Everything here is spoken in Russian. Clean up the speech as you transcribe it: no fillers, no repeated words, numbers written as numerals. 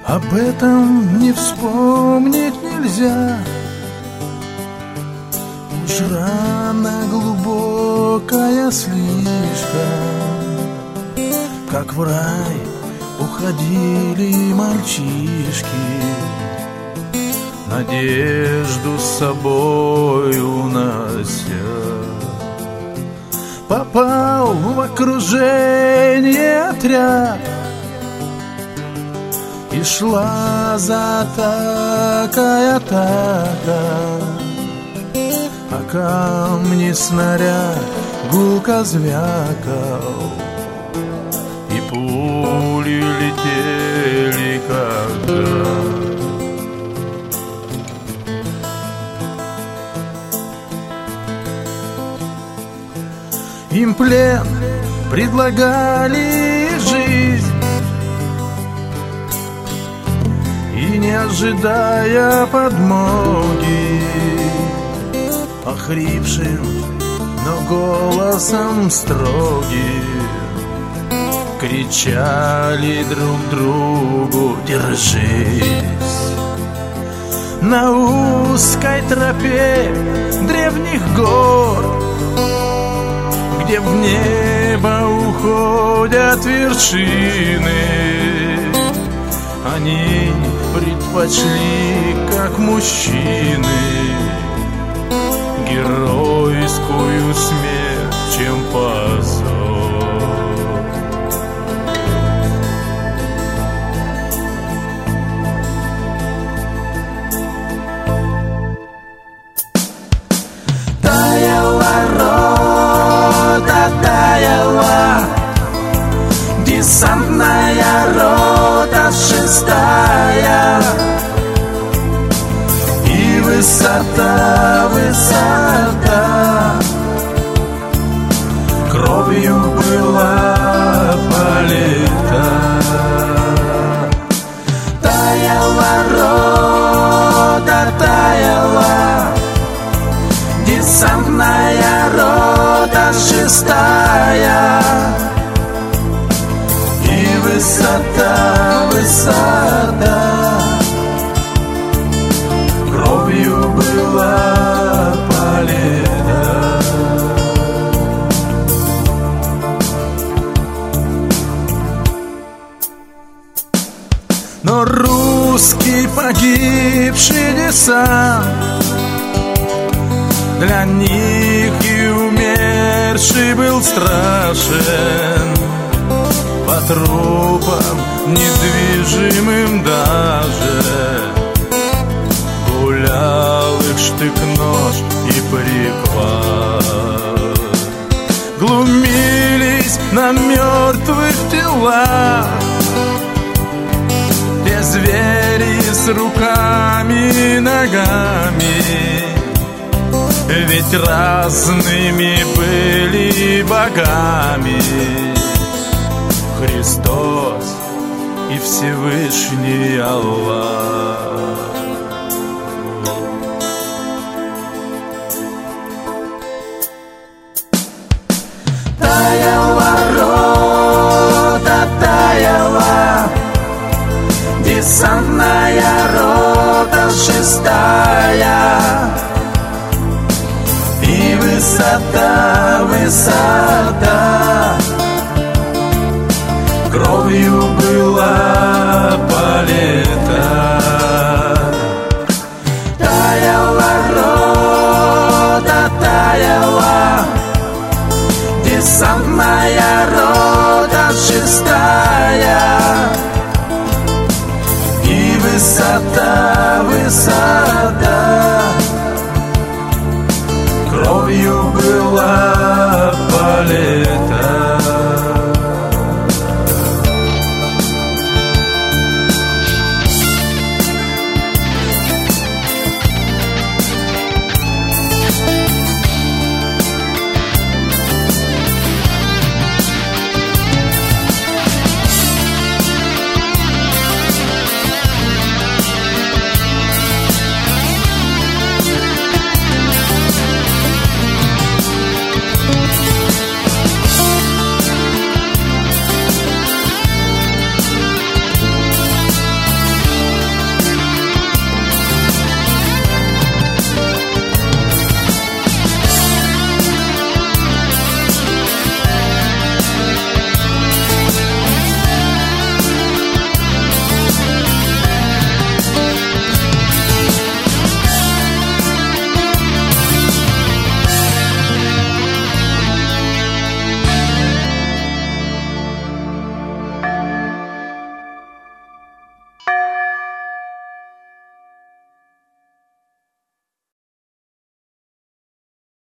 об этом не вспомнить нельзя. Уж рана глубокая слишком, как в рай уходили мальчишки, надежду с собой унося. Попал в окружение отряд, и шла за атакой атака, а камни снаряд гулко звякал, и пули летели как град. Им плен предлагали жизнь, и не ожидая подмоги, охрипшим, но голосом строгим кричали друг другу: держись! На узкой тропе древних гор, где в небо уходят вершины, они предпочли, как мужчины, геройскую смерть, чем позор. Таяла десантная рота 6-я, и высота, высота кровью была полита. Таяла рота, таяла десантная рота 6-я, и высота, высота кровью была полита. Но русский погибший десант для них и умерший был страшен. По трупам недвижимым даже гулял их штык-нож и приклад. Глумились на мертвых телах те звери с руками и ногами, ведь разными были богами Христос и Всевышний Аллах. Таяла рота, таяла десантная рота 6-я, и высота, высота кровью была полита. Таяла рота, таяла десантная рота 6-я, и высота, высота